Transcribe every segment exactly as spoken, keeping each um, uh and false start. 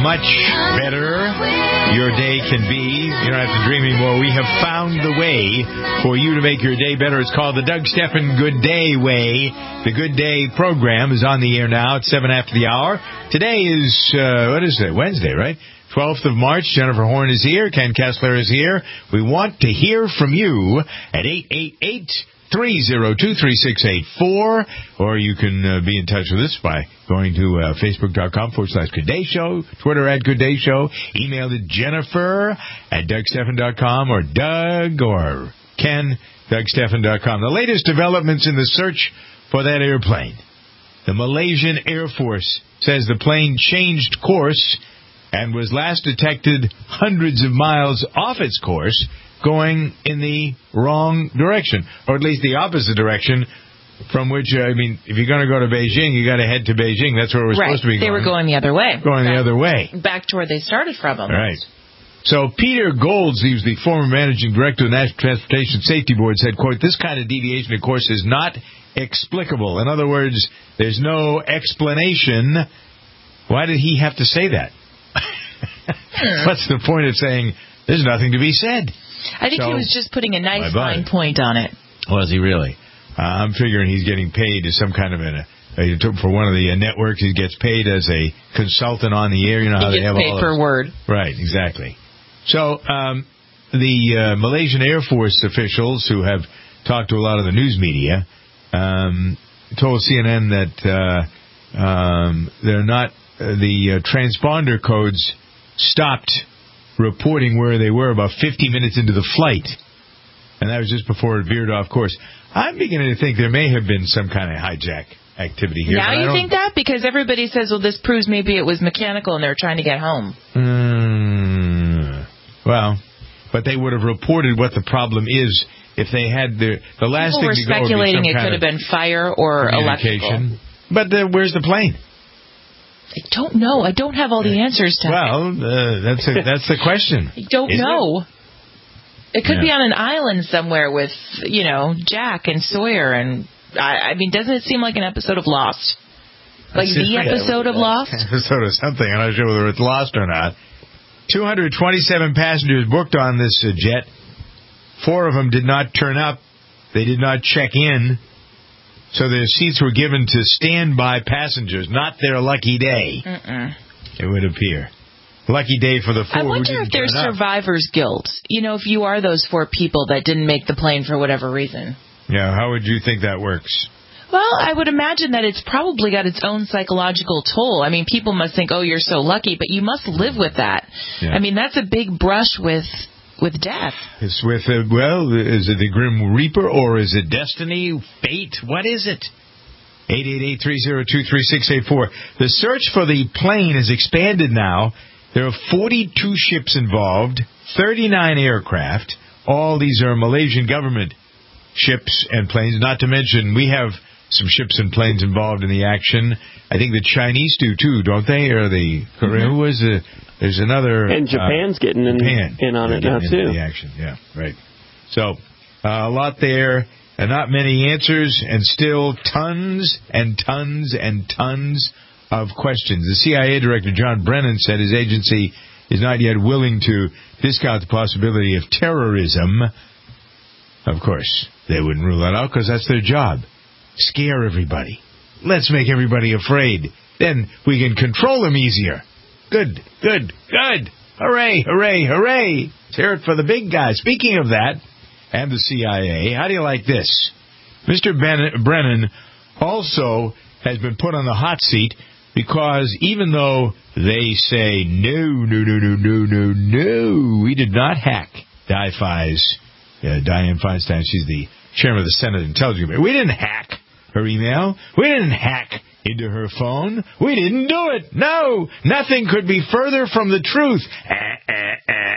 much better your day can be. You don't have to dream anymore. We have found the way for you to make your day better. It's called the Doug Stephan Good Day Way. The Good Day program is on the air now at seven after the hour. Today is, uh, what is it? Wednesday, right? twelfth of March. Jennifer Horn is here. Ken Kessler is here. We want to hear from you at eight eight eight, three oh two, three six eight four, or you can uh, be in touch with us by going to uh, facebook.com forward slash Good Day Show, Twitter at Good Day Show, email to Jennifer at Doug Stephan dot com, or Doug or Ken, Doug Stephan dot com. The latest developments in the search for that airplane. The Malaysian Air Force says the plane changed course and was last detected hundreds of miles off its course, going in the wrong direction, or at least the opposite direction from which, uh, I mean, if you're going to go to Beijing, you got to head to Beijing. That's where we're right. supposed to be going. They were going the other way. Going back, the other way. Back to where they started from. Almost. Right. So Peter Golds, who's the former managing director of the National Transportation Safety Board, said, quote, this kind of deviation, of course, is not explicable. In other words, there's no explanation. Why did he have to say that? What's the point of saying there's nothing to be said? I think so, he was just putting a nice fine point on it. Was he really? Uh, I'm figuring he's getting paid as some kind of an, uh, for one of the uh, networks. He gets paid as a consultant on the air. You know how he they have gets paid all per those. word. Right, exactly. So um, the uh, Malaysian Air Force officials who have talked to a lot of the news media um, told C N N that uh, um, they're not uh, the uh, transponder codes stopped reporting where they were about fifty minutes into the flight. And that was just before it veered off course. I'm beginning to think there may have been some kind of hijack activity here. Now you think that? Because everybody says, well, this proves maybe it was mechanical and they're trying to get home. Mm, well, but they would have reported what the problem is if they had the, the last People thing to go were speculating would be some it kind could have been fire or electrical. But the, where's the plane? I don't know. I don't have all the answers to well, it. Well, uh, that's a, that's the question. I don't Isn't know. It, it could yeah. be on an island somewhere with, you know, Jack and Sawyer. And, I, I mean, doesn't it seem like an episode of Lost? Like that's the episode of Lost? Episode of something. I'm not sure whether it's Lost or not. two hundred twenty-seven passengers booked on this uh, jet. Four of them did not turn up. They did not check in. So their seats were given to standby passengers, not their lucky day. Mm-mm. It would appear. Lucky day for the four I who wonder didn't if there's turn up. survivor's guilt. You know, if you are those four people that didn't make the plane for whatever reason. Yeah, how would you think that works? Well, I would imagine that it's probably got its own psychological toll. I mean, people must think, oh, you're so lucky, but you must live with that. Yeah. I mean, that's a big brush with... with death. It's with, uh, well, is it the Grim Reaper or is it destiny, fate? What is it? eight eight eight, three oh two, three six eight four. The search for the plane has expanded now. There are forty-two ships involved, thirty-nine aircraft. All these are Malaysian government ships and planes, not to mention we have some ships and planes involved in the action. I think the Chinese do too, don't they? Or the Korean? Mm-hmm. Who was the... There's another... And Japan's uh, getting in, Japan. in on They're it now, too. The action, yeah, right. So, uh, a lot there, and not many answers, and still tons and tons and tons of questions. The C I A Director, John Brennan, said his agency is not yet willing to discount the possibility of terrorism. Of course, they wouldn't rule that out because that's their job. Scare everybody. Let's make everybody afraid. Then we can control them easier. Good, good, good. Hooray, hooray, hooray. Let's hear it for the big guy. Speaking of that, and the C I A, how do you like this? Mister Ben- Brennan also has been put on the hot seat because even though they say, no, no, no, no, no, no, no, we did not hack Di Fi's, uh, Dianne Feinstein, she's the chairman of the Senate Intelligence Committee. We didn't hack her email. We didn't hack into her phone. We didn't do it. No, nothing could be further from the truth. Uh, uh, uh.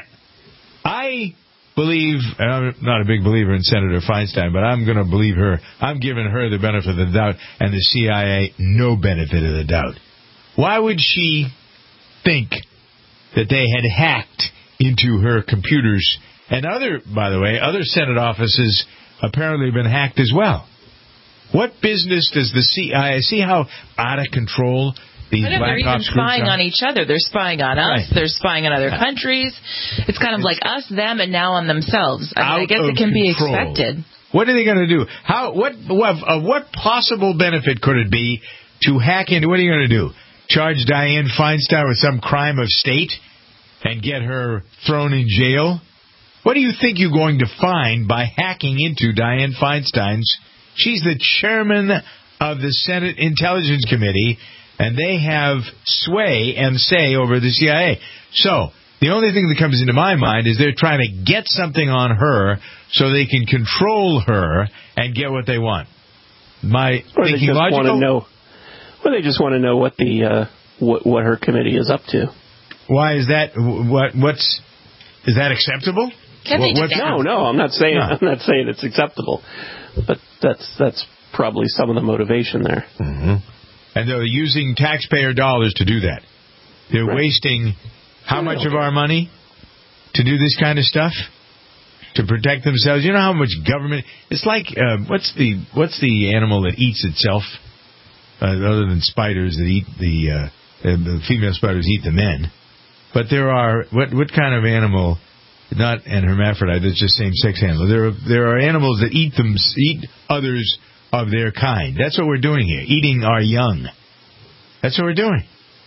I believe, and I'm not a big believer in Senator Feinstein, but I'm going to believe her. I'm giving her the benefit of the doubt, and the C I A no benefit of the doubt. Why would she think that they had hacked into her computers? And other, by the way, other Senate offices apparently have been hacked as well. What business does the C I A... See how out of control These I know, black they're even ops spying groups on each other. They're spying on us. Right. They're spying on other Yeah. countries. It's kind of like us, them, and now on themselves. I, mean, I guess of it can be control. expected. What are they going to do? How? What? What, uh, what possible benefit could it be to hack into? What are you going to do? Charge Dianne Feinstein with some crime of state and get her thrown in jail? What do you think you're going to find by hacking into Dianne Feinstein's? She's the chairman of the Senate Intelligence Committee, and they have sway and say over the C I A. So the only thing that comes into my mind is they're trying to get something on her so they can control her and get what they want. My or thinking they just logical? Want to know, well, they just want to know what the uh, what, what her committee is up to. Why is that? What what's is that acceptable? Can they what, just no, no, I'm not saying no. I'm not saying it's acceptable, but that's that's probably some of the motivation there. Mm-hmm. And they're using taxpayer dollars to do that. They're right. wasting how much of our money to do this kind of stuff to protect themselves? You know how much government? It's like uh, what's the what's the animal that eats itself? Uh, other than spiders that eat the, uh, the female spiders eat the men, but there are what what kind of animal? Not an hermaphrodite. It's just same-sex animals. There are there are animals that eat them eat others of their kind. That's what we're doing here, eating our young. That's what we're doing.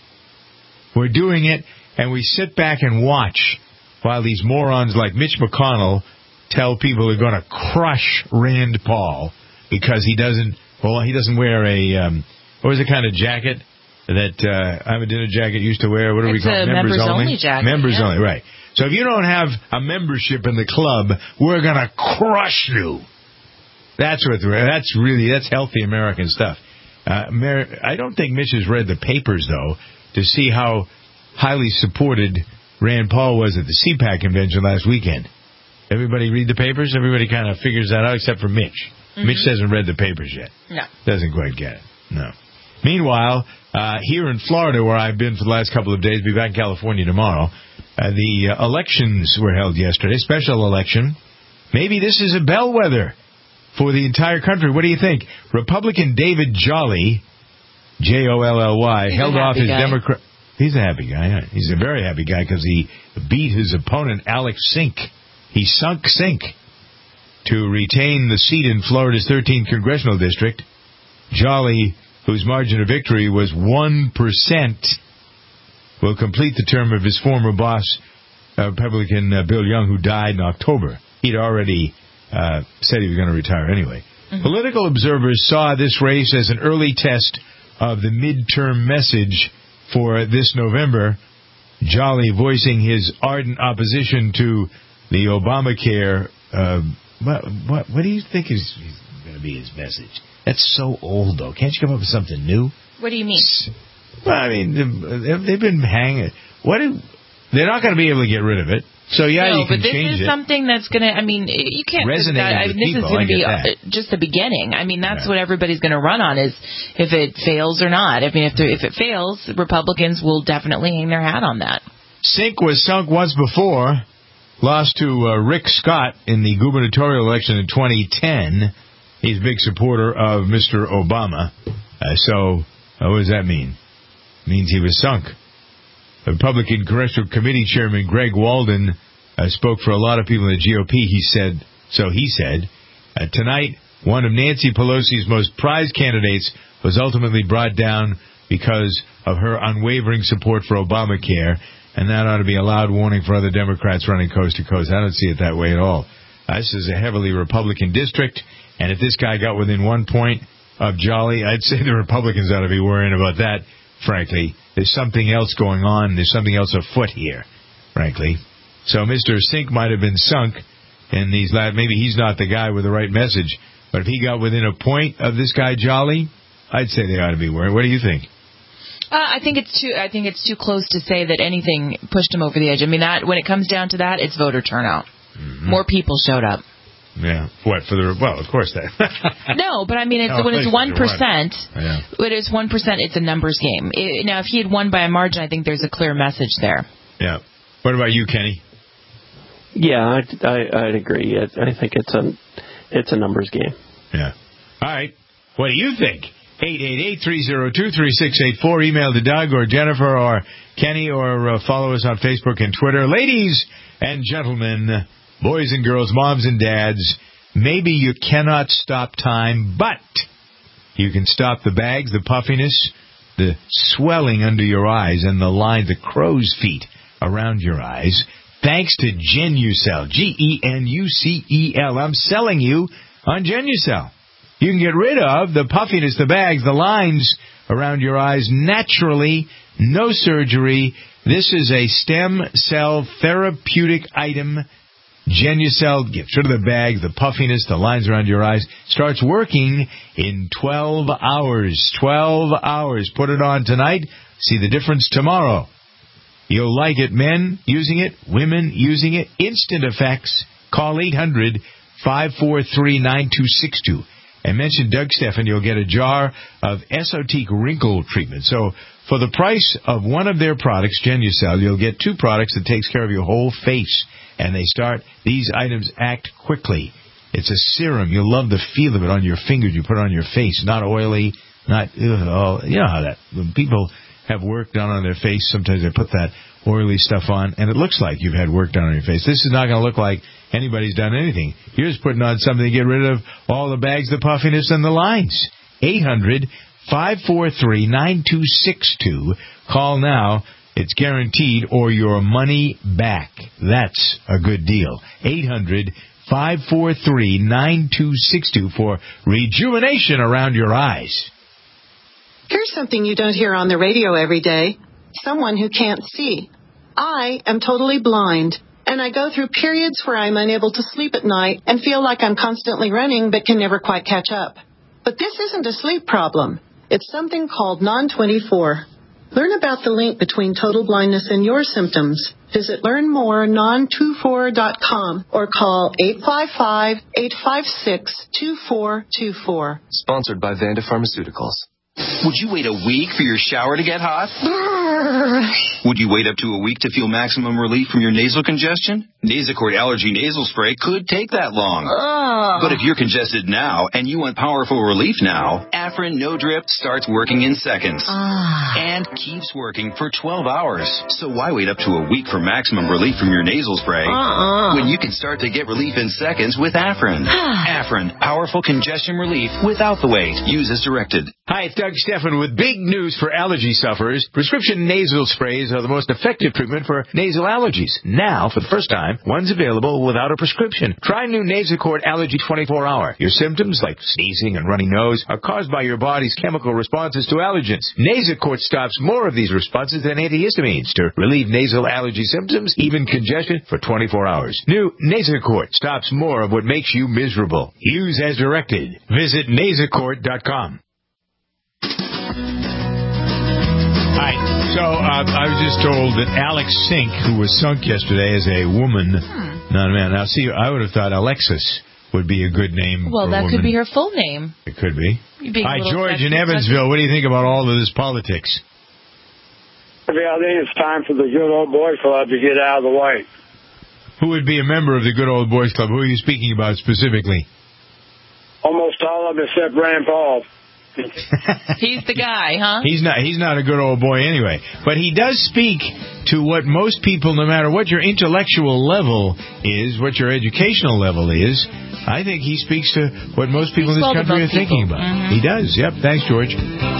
We're doing it, and we sit back and watch while these morons like Mitch McConnell tell people they're going to crush Rand Paul because he doesn't. Well, he doesn't wear a um, what was the kind of jacket that uh, I'm a dinner jacket used to wear? What do it's we call it? Members, members only? only jacket. Members yeah. only, right? So if you don't have a membership in the club, we're going to crush you. That's what. That's really that's healthy American stuff. Uh, I don't think Mitch has read the papers though to see how highly supported Rand Paul was at the C PAC convention last weekend. Everybody read the papers. Everybody kind of figures that out except for Mitch. Mm-hmm. Mitch hasn't read the papers yet. No, doesn't quite get it. No. Meanwhile, uh, here in Florida, where I've been for the last couple of days, be back in California tomorrow. Uh, the uh, elections were held yesterday, special election. Maybe this is a bellwether for the entire country. What do you think? Republican David Jolly, J O L L Y, He's held off his guy. Democrat. He's a happy guy. Yeah. He's a very happy guy because he beat his opponent, Alex Sink. He sunk Sink to retain the seat in Florida's thirteenth congressional district. Jolly, whose margin of victory was one percent, will complete the term of his former boss, uh, Republican uh, Bill Young, who died in October. He'd already uh, said he was going to retire anyway. Mm-hmm. Political observers saw this race as an early test of the midterm message for this November. Jolly voicing his ardent opposition to the Obamacare. Uh, what, what, what do you think is, is going to be his message? That's so old, though. Can't you come up with something new? What do you mean? Well, I mean, they've been hanging. What? Do, they're not going to be able to get rid of it. So yeah, no, you can but this change is it. something that's going to. I mean, you can't. Resonate that, I with mean, this people, is going to be that. just the beginning. I mean, that's right. what everybody's going to run on is if it fails or not. I mean, if if it fails, Republicans will definitely hang their hat on that. Sink was sunk once before, lost to uh, Rick Scott in the gubernatorial election in twenty ten. He's a big supporter of Mister Obama. Uh, so, uh, what does that mean? It means he was sunk. Republican Congressional Committee Chairman Greg Walden uh, spoke for a lot of people in the G O P. He said, so he said, uh, tonight, one of Nancy Pelosi's most prized candidates was ultimately brought down because of her unwavering support for Obamacare, and that ought to be a loud warning for other Democrats running coast to coast. I don't see it that way at all. Uh, this is a heavily Republican district, and if this guy got within one point of Jolly, I'd say the Republicans ought to be worrying about that, frankly. There's something else going on. There's something else afoot here, frankly. So Mister Sink might have been sunk in these last... Maybe he's not the guy with the right message, but if he got within a point of this guy Jolly, I'd say they ought to be worried. What do you think? Uh, I think it's too. I think it's too close to say that anything pushed him over the edge. I mean, that when it comes down to that, it's voter turnout. Mm-hmm. More people showed up. Yeah. What for the? Well, of course that. No, but I mean, it's, no, when it's one percent. Yeah. When it's one percent, it's a numbers game. It, now, if he had won by a margin, I think there's a clear message there. Yeah. What about you, Kenny? Yeah, I, I, I'd agree. I, I think it's a it's a numbers game. Yeah. All right. What do you think? eight eight eight, three oh two, three six eight four. Email to Doug or Jennifer or Kenny, or uh, follow us on Facebook and Twitter. Ladies and gentlemen, boys and girls, moms and dads, maybe you cannot stop time, but you can stop the bags, the puffiness, the swelling under your eyes, and the line, the crow's feet around your eyes, thanks to Genucel. G E N U C E L. I'm selling you on Genucel. You can get rid of the puffiness, the bags, the lines around your eyes naturally, no surgery. This is a stem cell therapeutic item. Genucel gets rid of the bags, the puffiness, the lines around your eyes. Starts working in twelve hours. twelve hours. Put it on tonight. See the difference tomorrow. You'll like it. Men using it, women using it. Instant effects. Call eight hundred, five four three, nine two six two. And mention Doug Stephan. You'll get a jar of Esotique wrinkle treatment. So for the price of one of their products, Genucel, you'll get two products that takes care of your whole face. And they start, these items act quickly. It's a serum. You'll love the feel of it on your fingers. You put it on your face. Not oily, not, ugh, oh, you know how that, when people have work done on their face, sometimes they put that oily stuff on, and it looks like you've had work done on your face. This is not going to look like anybody's done anything. You're just putting on something to get rid of all the bags, the puffiness, and the lines. eight hundred, five four three, nine two six two. Call now. It's guaranteed, or your money back. That's a good deal. eight hundred, five four three, nine two six two for rejuvenation around your eyes. Here's something you don't hear on the radio every day. Someone who can't see. I am totally blind, and I go through periods where I'm unable to sleep at night and feel like I'm constantly running but can never quite catch up. But this isn't a sleep problem. It's something called non twenty-four. Learn about the link between total blindness and your symptoms. Visit learn more non twenty-four dot com or call eight five five, eight five six, two four two four. Sponsored by Vanda Pharmaceuticals. Would you wait a week for your shower to get hot? Would you wait up to a week to feel maximum relief from your nasal congestion? Nasacort Allergy Nasal Spray could take that long. Uh. But if you're congested now and you want powerful relief now, Afrin No Drip starts working in seconds. Uh. And keeps working for twelve hours. So why wait up to a week for maximum relief from your nasal spray Uh-uh. when you can start to get relief in seconds with Afrin? Afrin, powerful congestion relief without the wait. Use as directed. Hi, it's Doug Stephan with big news for allergy sufferers. Prescription nasal sprays are the most effective treatment for nasal allergies. Now, for the first time, one's available without a prescription. Try new Nasacort Allergy twenty-four hour. Your symptoms, like sneezing and runny nose, are caused by your body's chemical responses to allergens. Nasacort stops more of these responses than antihistamines to relieve nasal allergy symptoms, even congestion, for twenty-four hours. New Nasacort stops more of what makes you miserable. Use as directed. Visit nasacort dot com. Hi. So uh, I was just told that Alex Sink, who was sunk yesterday, is a woman, hmm. not a man. Now, see, I would have thought Alexis would be a good name. Well, for that a woman. could be her full name. It could be. Hi, George in sexy, Evansville. sexy. What do you think about all of this politics? I think it's time for the Good Old Boys Club to get out of the way. Who would be a member of the Good Old Boys Club? Who are you speaking about specifically? Almost all of them except Rand Paul. He's the guy, huh? He's not He's not a good old boy anyway. But he does speak to what most people, no matter what your intellectual level is, what your educational level is, I think he speaks to what most people in this country are thinking about. Mm-hmm. He does. Yep. Thanks, George.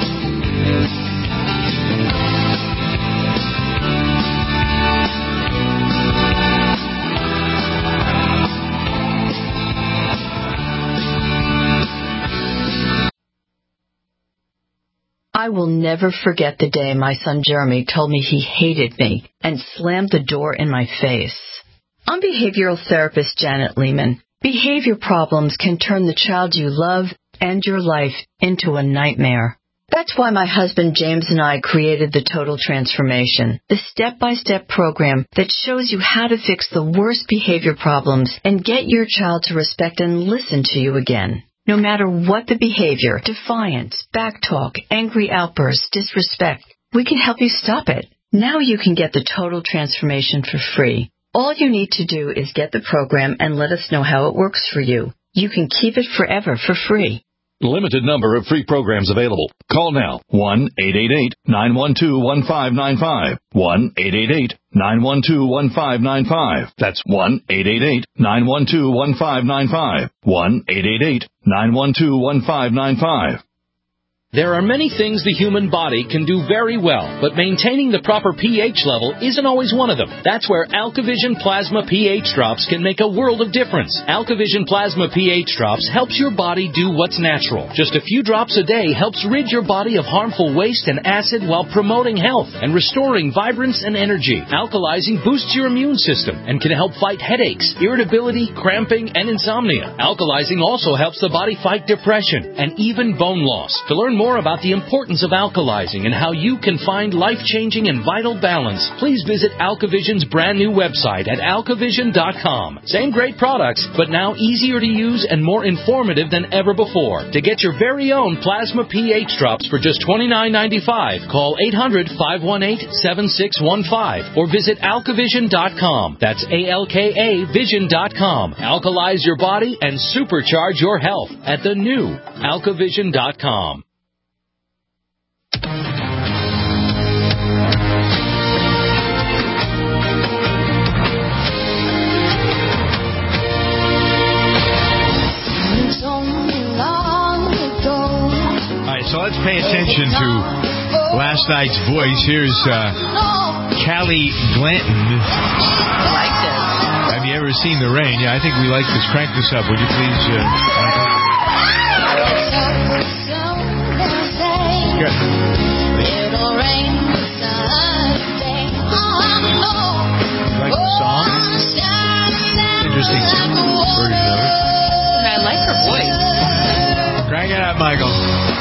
I will never forget the day my son Jeremy told me he hated me and slammed the door in my face. I'm behavioral therapist Janet Lehman. Behavior problems can turn the child you love and your life into a nightmare. That's why my husband James and I created the Total Transformation, the step-by-step program that shows you how to fix the worst behavior problems and get your child to respect and listen to you again. No matter what the behavior, defiance, backtalk, angry outbursts, disrespect, we can help you stop it. Now you can get the Total Transformation for free. All you need to do is get the program and let us know how it works for you. You can keep it forever for free. Limited number of free programs available. Call now. one eight eight eight, nine one two, one five nine five. one eight eight eight, nine one two, one five nine five. That's one eight eight eight, nine one two, one five nine five. one eight eight eight, nine one two, one five nine five. There are many things the human body can do very well, but maintaining the proper pH level isn't always one of them. That's where AlkaVision Plasma pH Drops can make a world of difference. AlkaVision Plasma pH Drops helps your body do what's natural. Just a few drops a day helps rid your body of harmful waste and acid while promoting health and restoring vibrance and energy. Alkalizing boosts your immune system and can help fight headaches, irritability, cramping, and insomnia. Alkalizing also helps the body fight depression and even bone loss. To learn more about the importance of alkalizing and how you can find life-changing and vital balance, please visit AlkaVision's brand new website at alkavision dot com. Same great products, but now easier to use and more informative than ever before. To get your very own Plasma pH Drops for just twenty-nine ninety-five, call eight hundred, five one eight, seven six one five or visit alkavision dot com. That's A L K A vision dot com. Alkalize your body and supercharge your health at the new alkavision dot com. So let's pay attention to last night's voice. Here's uh, Callie Glanton. I like this. Have you ever seen The Rain? Yeah, I think we like this. Crank this up, would you please? Uh, Good. Like the song? Interesting version of it. I like her voice. Crank it up, Michael.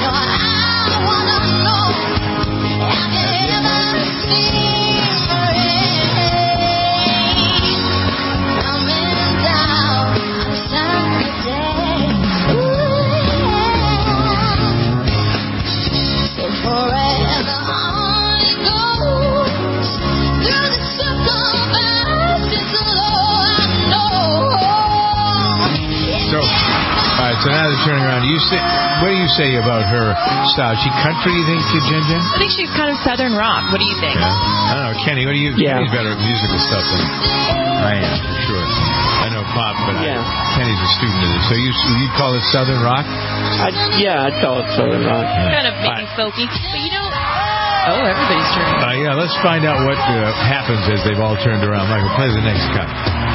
So now they're turning around. You say, what do you say about her style? Is she country, you think, Jen Jen? I think she's kind of southern rock. What do you think? Yeah. I don't know. Kenny, what do you think? Yeah. Kenny's better at musical stuff than I am, for sure. I know pop, but yeah. I, Kenny's a student of this. So you you call it southern rock? I'd, yeah, I'd call it southern rock. Yeah. Kind of maybe right. folky. But you know... Oh, everybody's turning around. Uh, yeah, let's find out what uh, happens as they've all turned around. Michael, play the next cut.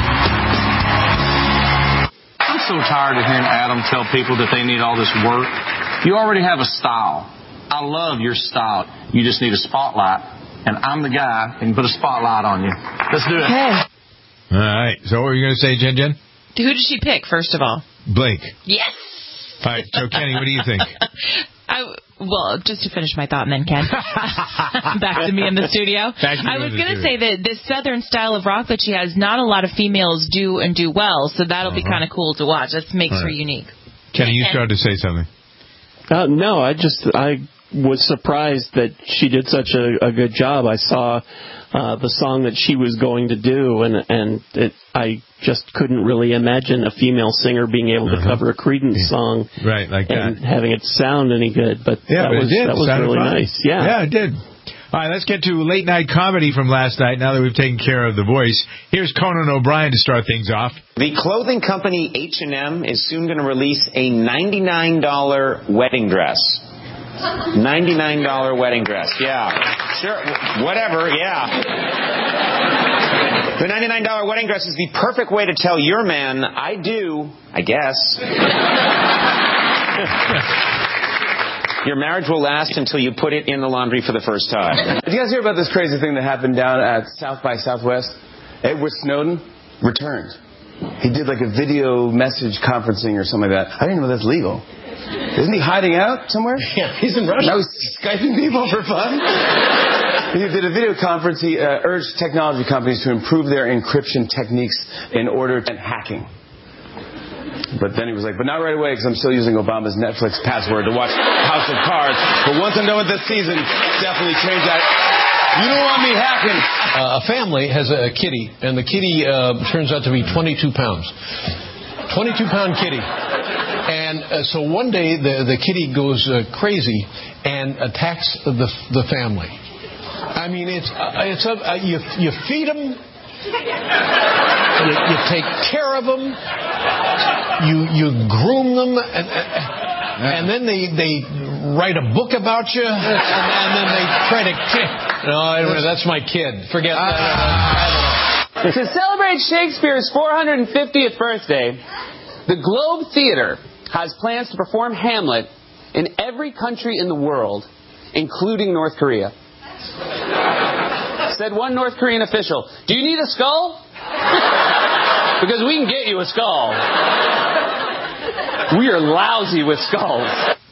I'm so tired of hearing Adam tell people that they need all this work. You already have a style. I love your style. You just need a spotlight. And I'm the guy who can put a spotlight on you. Let's do it. Okay. All right. So what were you going to say, Jen Jen? Who did she pick, first of all? Blake. Yes. All right. So, Kenny, what do you think? I, well, just to finish my thought and then Ken. Back to me in the studio. I was going to say that this southern style of rock that she has, not a lot of females do and do well, so that'll uh-huh. be kind of cool to watch. That makes right. her unique. Kenny, you started to say something. Uh, no, I just, I was surprised that she did such a, a good job. I saw uh, the song that she was going to do, and and it, I just couldn't really imagine a female singer being able to uh-huh. cover a Creedence yeah. song, right, like and that, having it sound any good. But yeah, that but was it did. that was really fun. Nice. Yeah, yeah, it did. All right, let's get to late night comedy from last night. Now that we've taken care of the voice, here's Conan O'Brien to start things off. The clothing company H and M is soon going to release a ninety-nine dollars wedding dress. ninety-nine dollars wedding dress, yeah. Sure, whatever, yeah. The ninety-nine dollars wedding dress is the perfect way to tell your man, I do, I guess. Your marriage will last until you put it in the laundry for the first time. Did you guys hear about this crazy thing that happened down at South by Southwest? Edward Snowden returned. He did like a video message conferencing or something like that. I didn't know that's legal. Isn't he hiding out somewhere? Yeah, he's in Russia. Now he's Skyping people for fun. He did a video conference. He uh, urged technology companies to improve their encryption techniques in order to hacking. But then he was like, but not right away because I'm still using Obama's Netflix password to watch House of Cards. But once I'm done with this season, definitely change that. You don't want me hacking. Uh, a family has a kitty, and the kitty uh, turns out to be twenty-two pounds. twenty-two pound kitty. And And uh, so one day the, the kitty goes uh, crazy and attacks the the family. I mean, it's uh, it's uh, you you feed them, you, you take care of them, you you groom them, and and then they they write a book about you, and, and then they try to kick. No, anyway, that's my kid. Forget that. I don't know. To celebrate Shakespeare's four hundred fiftieth birthday, the Globe Theater has plans to perform Hamlet in every country in the world, including North Korea. Said one North Korean official, "Do you need a skull? Because we can get you a skull. We are lousy with skulls."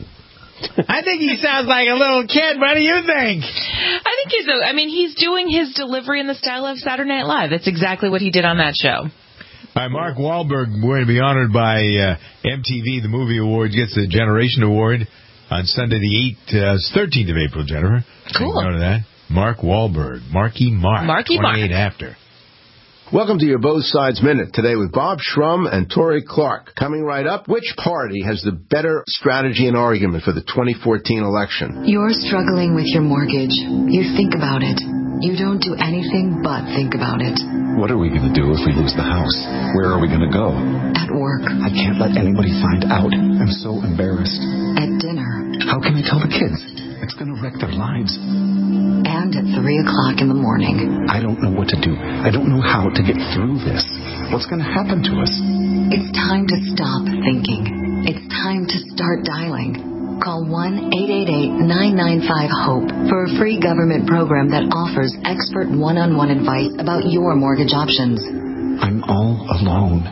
I think he sounds like a little kid. What do you think? I think he's, a, I mean, he's doing his delivery in the style of Saturday Night Live. That's exactly what he did on that show. All right, Mark Wahlberg, going to be honored by uh, M T V, the Movie Awards, gets the Generation Award on Sunday the eighth, uh, thirteenth of April, Jennifer. Cool. You know that. Mark Wahlberg. Marky Mark. Marky Mark. twenty-eight after. Welcome to your Both Sides Minute, today with Bob Shrum and Tori Clark. Coming right up, which party has the better strategy and argument for the twenty fourteen election? You're struggling with your mortgage. You think about it. You don't do anything but think about it. What are we going to do if we lose the house? Where are we going to go? At work. I can't let anybody find out. I'm so embarrassed. At dinner. How can I tell the kids? It's going to wreck their lives. And at three o'clock in the morning. I don't know what to do. I don't know how to get through this. What's going to happen to us? It's time to stop thinking. It's time to start dialing. Call one eight eight eight, nine nine five, HOPE for a free government program that offers expert one-on-one advice about your mortgage options. I'm all alone.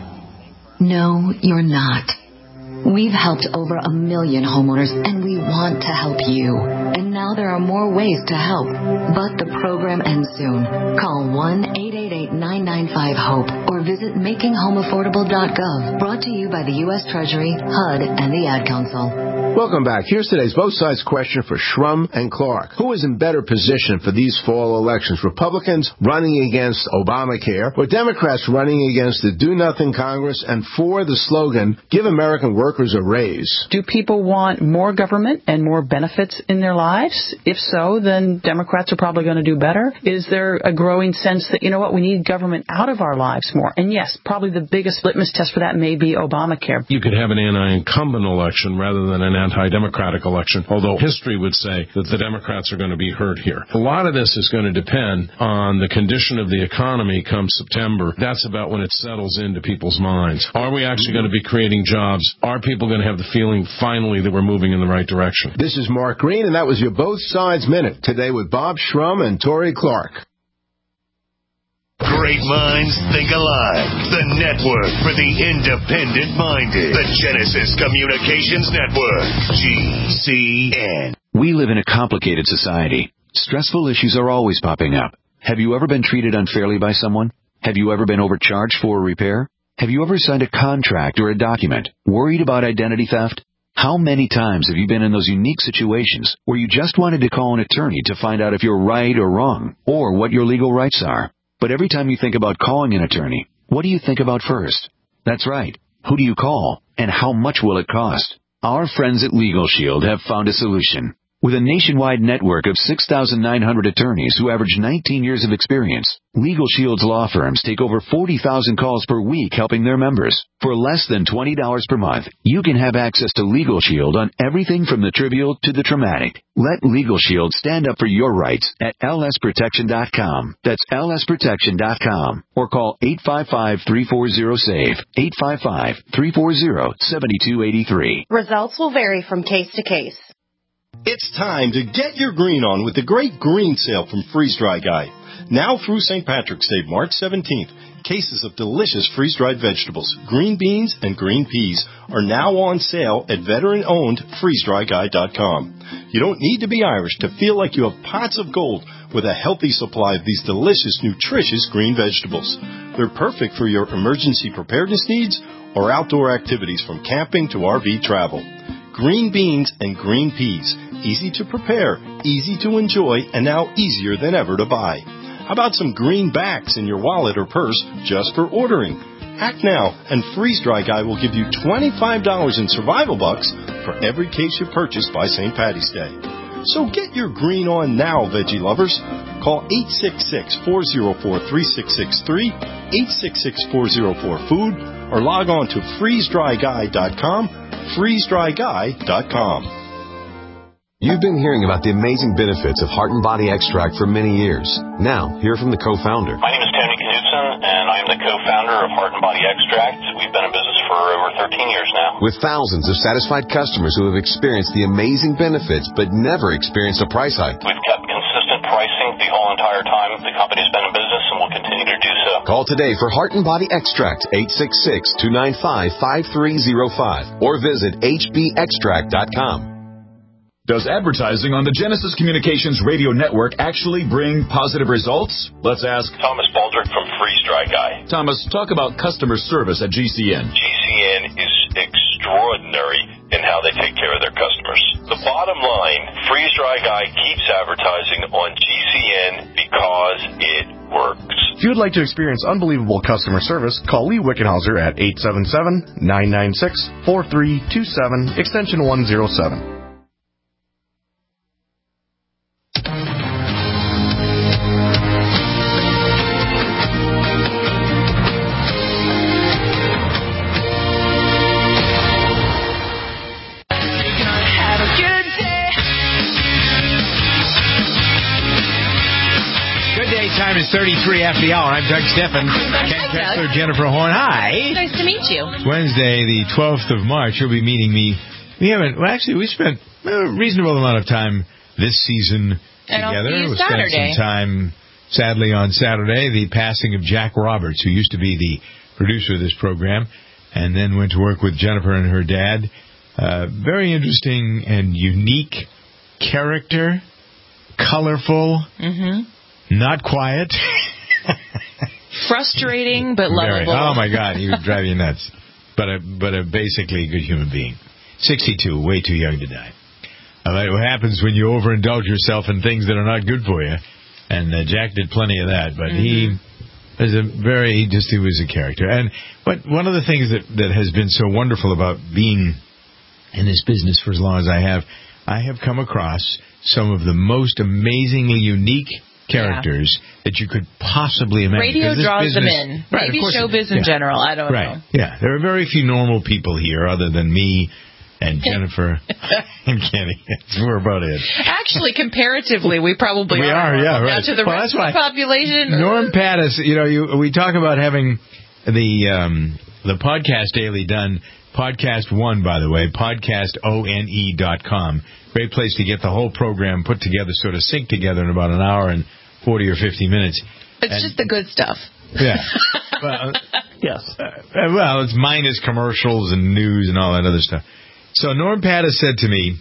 No, you're not. We've helped over a million homeowners, and we want to help you. And now there are more ways to help. But the program ends soon. Call one eight eight eight, nine nine five, HOPE or visit making home affordable dot gov. Brought to you by the U S Treasury, H U D, and the Ad Council. Welcome back. Here's today's Both Sides question for Shrum and Clark. Who is in better position for these fall elections? Republicans running against Obamacare or Democrats running against the Do-Nothing Congress and for the slogan, Give American Workers a Raise? Do people want more government and more benefits in their lives? If so, then Democrats are probably going to do better. Is there a growing sense that, you know what, we need government out of our lives more? And yes, probably the biggest litmus test for that may be Obamacare. You could have an anti-incumbent election rather than an anti-democratic election, although history would say that the Democrats are going to be hurt here. A lot of this is going to depend on the condition of the economy come September. That's about when it settles into people's minds. Are we actually going to be creating jobs? Are people going to have the feeling finally that we're moving in the right direction? This is Mark Green, and that was your Both Sides Minute, today with Bob Shrum and Tori Clark. Great minds think alike. The network for the independent-minded. The Genesis Communications Network. G C N. We live in a complicated society. Stressful issues are always popping up. Have you ever been treated unfairly by someone? Have you ever been overcharged for a repair? Have you ever signed a contract or a document? Worried about identity theft? How many times have you been in those unique situations where you just wanted to call an attorney to find out if you're right or wrong, or what your legal rights are? But every time you think about calling an attorney, what do you think about first? That's right. Who do you call, and how much will it cost? Our friends at Legal Shield have found a solution. With a nationwide network of six thousand nine hundred attorneys who average nineteen years of experience, Legal Shield's law firms take over forty thousand calls per week helping their members. For less than twenty dollars per month, you can have access to Legal Shield on everything from the trivial to the traumatic. Let Legal Shield stand up for your rights at L S protection dot com. That's L S protection dot com. Or call eight five five, three four zero, S A V E, eight five five, three four zero, seven two eight three. Results will vary from case to case. It's time to get your green on with the great green sale from Freeze Dry Guy. Now through Saint Patrick's Day, March seventeenth, cases of delicious freeze-dried vegetables, green beans, and green peas are now on sale at veteran-owned freeze dry guy dot com. You don't need to be Irish to feel like you have pots of gold with a healthy supply of these delicious, nutritious green vegetables. They're perfect for your emergency preparedness needs or outdoor activities from camping to R V travel. Green beans and green peas. Easy to prepare, easy to enjoy, and now easier than ever to buy. How about some greenbacks in your wallet or purse just for ordering? Act now, and Freeze Dry Guy will give you twenty-five dollars in survival bucks for every case you purchase by Saint Patty's Day. So get your green on now, veggie lovers. Call eight six six, four oh four, three six six three, eight six six, four oh four, food, or log on to freeze dry guy dot com, freeze dry guy dot com. You've been hearing about the amazing benefits of Heart and Body Extract for many years. Now, hear from the co-founder. My name is Tony Knudsen, and I am the co-founder of Heart and Body Extract. We've been in business for over thirteen years now. With thousands of satisfied customers who have experienced the amazing benefits but never experienced a price hike. We've kept consistent pricing the whole entire time the company's been in business, and will continue to do so. Call today for Heart and Body Extract, eight six six, two nine five, five three zero five, or visit h b extract dot com. Does advertising on the Genesis Communications radio network actually bring positive results? Let's ask Thomas Baldrick from Freeze Dry Guy. Thomas, talk about customer service at G C N. G C N is extraordinary in how they take care of their customers. The bottom line, Freeze Dry Guy keeps advertising on G C N because it works. If you would like to experience unbelievable customer service, call Lee Wickenhauser at eight seven seven, nine nine six, four three two seven, extension one oh seven. Time is thirty-three after the hour. I'm Doug Steffen. Ken Kessler, Jennifer Horn. Hi. Nice to meet you. It's Wednesday, the twelfth of March. You'll be meeting me. We haven't, well, actually, we spent a reasonable amount of time this season and together. I'll see you we Saturday. spent some time, sadly, on Saturday, the passing of Jack Roberts, who used to be the producer of this program, and then went to work with Jennifer and her dad. Uh, very interesting and unique character, colorful. Mm-hmm. Not quiet. Frustrating, but lovable. Very. Oh, my God. He would drive you nuts. But a, but a basically good human being. sixty-two, way too young to die. Uh, what happens when you overindulge yourself in things that are not good for you? And uh, Jack did plenty of that. But mm-hmm. he was a very, he just, he was a character. And but one of the things that, that has been so wonderful about being in this business for as long as I have, I have come across some of the most amazingly unique characters yeah. that you could possibly imagine. Radio draws business, them in. Right, Maybe showbiz in yeah. general. I don't right. know. Yeah, there are very few normal people here other than me and Jennifer and Kenny. We're about it. Actually, comparatively, we probably we are. are, yeah, right. Now to the well, rest of the population. Norm Pattis, you know, you, we talk about having the um, the podcast daily done. Podcast One, by the way, podcast O N E dot com. Great place to get the whole program put together, sort of sync together in about an hour and forty or fifty minutes. It's and, just the good stuff. Yeah. Well, yes. Uh, well, it's minus commercials and news and all that other stuff. So Norm Pattis said to me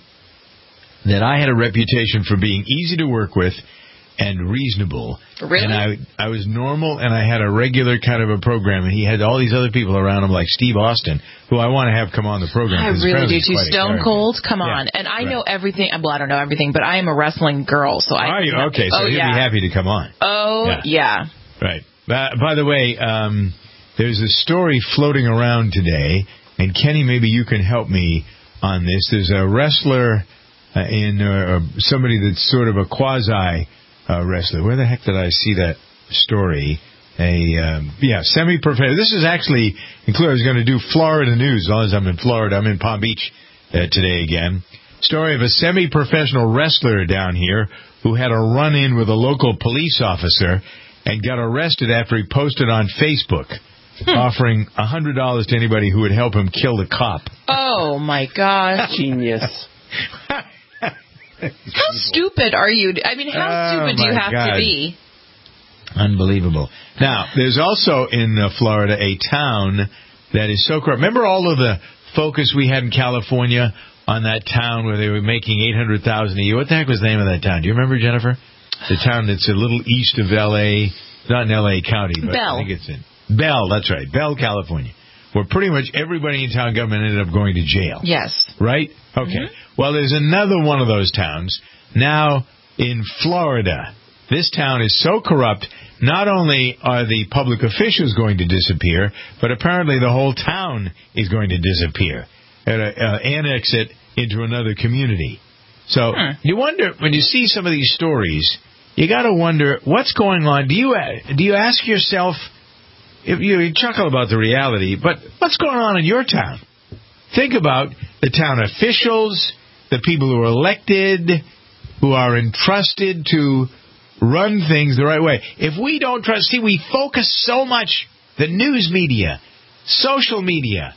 that I had a reputation for being easy to work with and reasonable. Really? And I I was normal, and I had a regular kind of a program, and he had all these other people around him, like Steve Austin, who I want to have come on the program. I really do, too. Stone Cold, come on. Yeah, and I right. know everything. Well, I don't know everything, but I am a wrestling girl, so I... Are you? Okay, so oh, he'd yeah. be happy to come on. Oh, yeah. yeah. Right. Uh, by the way, um, there's a story floating around today, and Kenny, maybe you can help me on this. There's a wrestler uh, in uh, somebody that's sort of a quasi... Uh, wrestler. Where the heck did I see that story? A um, yeah, semi-professional. This is actually included. I was going to do Florida news. As long as I'm in Florida, I'm in Palm Beach uh, today again. Story of a semi-professional wrestler down here who had a run-in with a local police officer and got arrested after he posted on Facebook hmm. offering a hundred dollars to anybody who would help him kill the cop. Oh my gosh, genius! How stupid are you? I mean, how oh, stupid do you have God. to be? Unbelievable. Now, there's also in uh, Florida a town that is so corrupt. Remember all of the focus we had in California on that town where they were making eight hundred thousand dollars a year? What the heck was the name of that town? Do you remember, Jennifer? The town that's a little east of L A, not in L A County, but Bell. I think it's in Bell. That's right, Bell, California, where pretty much everybody in town government ended up going to jail. Yes. Right? Okay. Mm-hmm. Well, there's another one of those towns now in Florida. this town is so corrupt, not only are the public officials going to disappear, but apparently the whole town is going to disappear and uh, uh, annex it into another community. So hmm. you wonder, when you see some of these stories, you got to wonder what's going on. Do you uh, do you ask yourself, if you, you chuckle about the reality, but what's going on in your town? Think about the town officials, the people who are elected, who are entrusted to run things the right way. If we don't trust, see, we focus so much, the news media, social media,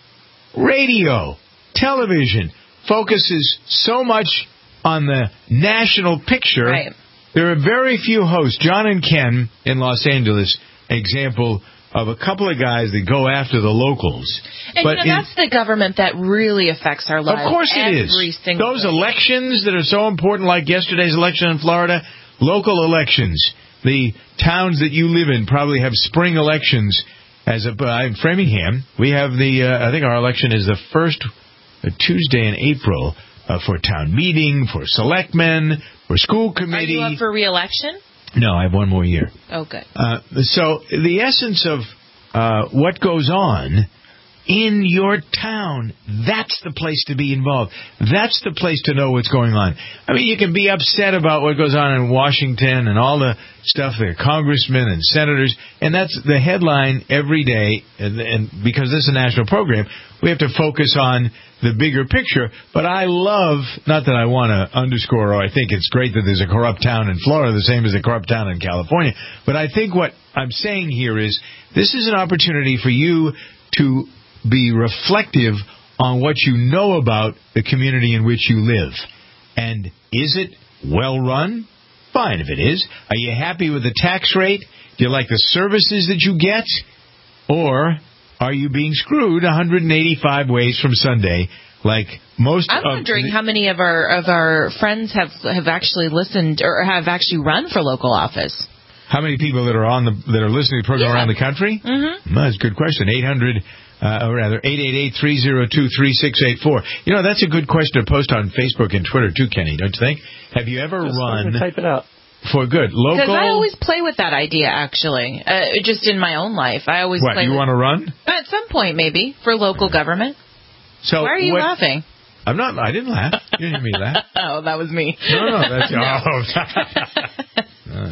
radio, television, focuses so much on the national picture. Right. There are very few hosts. John and Ken in Los Angeles, example of a couple of guys that go after the locals. And but you know, that's the government that really affects our lives. Of course it is. Those day. elections that are so important, like yesterday's election in Florida, local elections. The towns that you live in probably have spring elections. As a, uh, in Framingham, we have the, uh, I think our election is the first uh, Tuesday in April uh, for town meeting, for selectmen, for school committee. Are you up for re-election? No, I have one more year. Oh, good. Uh, so the essence of uh, what goes on in your town, that's the place to be involved. That's the place to know what's going on. I mean, you can be upset about what goes on in Washington and all the stuff there, congressmen and senators, and that's the headline every day. And, and because this is a national program, we have to focus on the bigger picture. But I love, not that I want to underscore or I think it's great that there's a corrupt town in Florida, the same as a corrupt town in California, but I think what I'm saying here is this is an opportunity for you to be reflective on what you know about the community in which you live. And is it well run? Fine if it is. Are you happy with the tax rate? Do you like the services that you get? Or are you being screwed one hundred eighty-five ways from Sunday like most I'm of wondering the, how many of our of our friends have have actually listened or have actually run for local office. How many people that are on the that are listening to the program yeah. around the country? Mm-hmm. Well, that's a good question. eight hundred Uh, or rather, eight eight eight, three oh two, three six eight four. You know, that's a good question to post on Facebook and Twitter, too, Kenny, don't you think? Have you ever Just run... type it out. For good. Local... Because I always play with that idea, actually. Uh, just in my own life. I always what, play you with... want to run? At some point, maybe, for local government. So Why are you what... laughing? I'm not... I didn't laugh. You didn't hear me laugh. Oh, that was me. No, no, that's... no. Oh.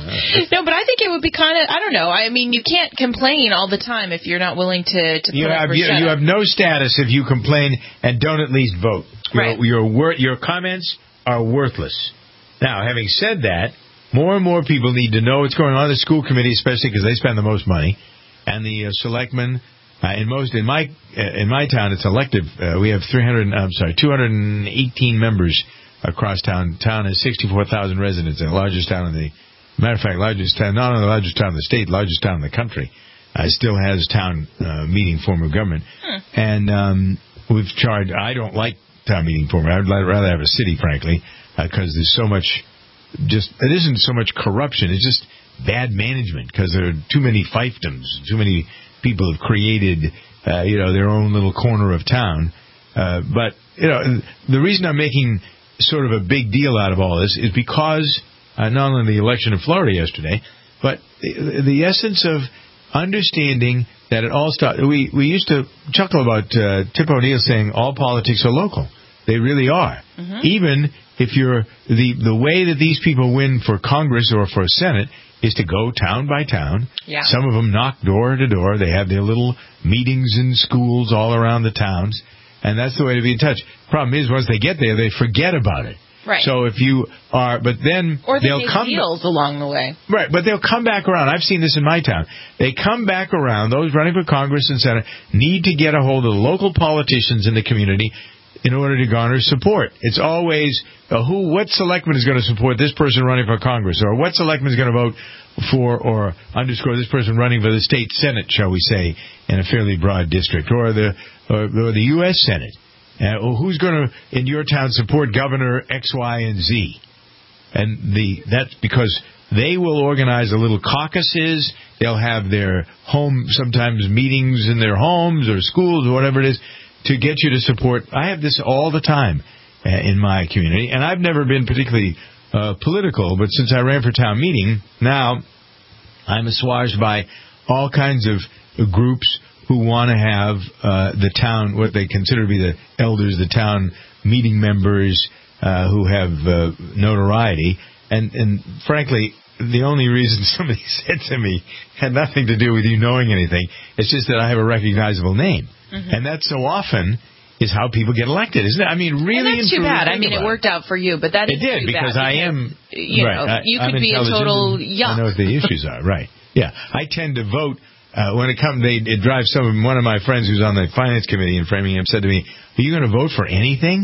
No, but I think it would be kind of, I don't know. I mean, you can't complain all the time if you're not willing to, to put you up have or you, shut you up. have no status if you complain and don't at least vote. Right. Your your, wor- your comments are worthless. Now, having said that, more and more people need to know what's going on in the school committee, especially because they spend the most money, and the uh, selectmen. Uh, in most in my uh, in my town, it's elective. Uh, we have three hundred. I'm sorry, two hundred eighteen members across town. Town has sixty-four thousand residents, the largest town in the. Matter of fact, largest town, not only the largest town in the state, largest town in the country, uh, still has town uh, meeting form of government. Hmm. And um, we've charged, I don't like town meeting form. I'd rather have a city, frankly, because uh, there's so much, just, it isn't so much corruption, it's just bad management, because there are too many fiefdoms, too many people have created, uh, you know, their own little corner of town. Uh, but, you know, the reason I'm making sort of a big deal out of all this is because Uh, not only the election in Florida yesterday, but the, the essence of understanding that it all starts. We, we used to chuckle about uh, Tip O'Neill saying all politics are local. They really are. Mm-hmm. Even if you're the, the way that these people win for Congress or for Senate is to go town by town. Yeah. Some of them knock door to door. They have their little meetings in schools all around the towns, and that's the way to be in touch. Problem is, once they get there, they forget about it. Right. So if you are, but then or they they'll make come deals along the way. Right, but they'll come back around. I've seen this in my town. They come back around. Those running for Congress and Senate need to get a hold of the local politicians in the community in order to garner support. It's always uh, who, what selectman is going to support this person running for Congress, or what selectman is going to vote for or underscore this person running for the state Senate, shall we say, in a fairly broad district, or the or, or the U S Senate. Uh, well, who's going to, in your town, support Governor X, Y, and Z? And the that's because they will organize the little caucuses. They'll have their home, sometimes meetings in their homes or schools or whatever it is, to get you to support. I have this all the time uh, in my community, and I've never been particularly uh, political, but since I ran for town meeting, now I'm assuaged by all kinds of groups who want to have uh, the town, what they consider to be the elders, the town meeting members uh, who have uh, notoriety. And, and frankly, the only reason somebody said to me had nothing to do with you knowing anything. It's just that I have a recognizable name. Mm-hmm. And that so often is how people get elected, isn't it? I mean, really. And that's too bad. I mean, it worked out for you, but that is it did too because bad I am. You right, know, I, you I'm could be a total yuck. I know what the issues are. Right. Yeah, I tend to vote uh, when it comes. They it drives some. One of my friends who's on the finance committee in Framingham said to me, "Are you going to vote for anything?"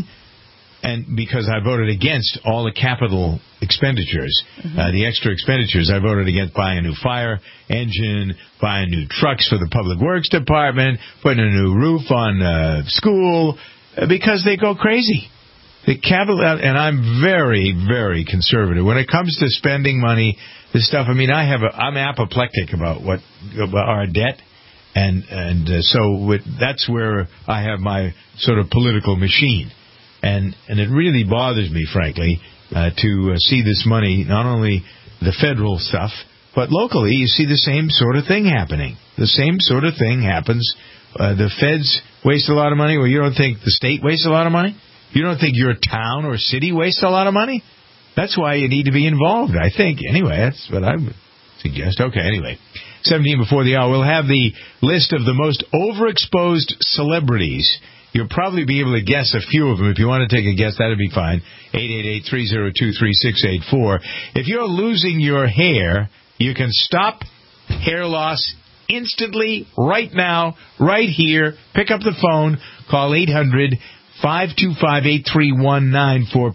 And because I voted against all the capital expenditures, mm-hmm. uh, the extra expenditures, I voted against buying a new fire engine, buying new trucks for the public works department, putting a new roof on uh, school, uh, because they go crazy. The capital, and I'm very, very conservative when it comes to spending money. This stuff. I mean, I have. A, I'm apoplectic about what about our debt, and and uh, so with, that's where I have my sort of political machine. And and it really bothers me, frankly, uh, to uh, see this money, not only the federal stuff, but locally, you see the same sort of thing happening. The same sort of thing happens. Uh, the feds waste a lot of money. Well, you don't think the state wastes a lot of money? You don't think your town or city wastes a lot of money? That's why you need to be involved, I think. Anyway, that's what I would suggest. Okay, anyway. seventeen before the hour, we'll have the list of the most overexposed celebrities. You'll probably be able to guess a few of them. If you want to take a guess, that'd be fine. eight eight eight, three oh two, three six eight four. If you're losing your hair, you can stop hair loss instantly, right now, right here. Pick up the phone. Call eight hundred, five two five, eight three one nine for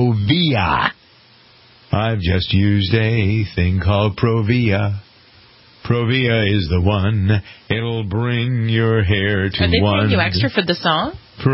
Provia. I've just used a thing called Provia. Provia is the one. It'll bring your hair to one. Are they one. paying you extra for the song?